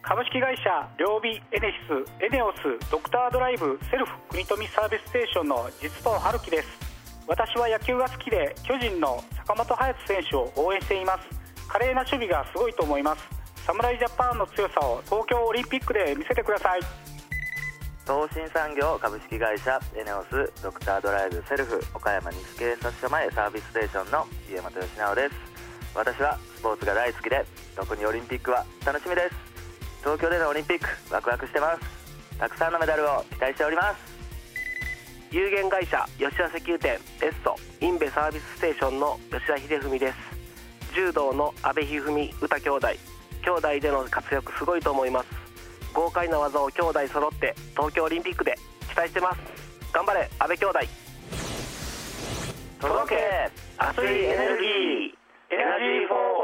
株式会社両備エネシスエネオスドクタードライブセルフ国富サービスステーションの実藤春樹です。私は野球が好きで巨人の坂本勇人選手を応援しています。華麗な守備がすごいと思います。侍ジャパンの強さを東京オリンピックで見せてください。 東進産業株式会社エネオスドクタードライブセルフ岡山西警察署前サービスステーションの家本義直です。私はスポーツが大好きで特にオリンピックは楽しみです。東京でのオリンピックワクワクしてます。たくさんのメダルを期待しております。 有限会社吉田石油店エストインベサービスステーションの吉田秀文です。柔道の阿部一二三詩兄弟での活躍すごいと思います。豪快な技を兄弟揃って東京オリンピックで期待してます。頑張れ阿部兄弟。 届け熱いエネルギーエナジーフォー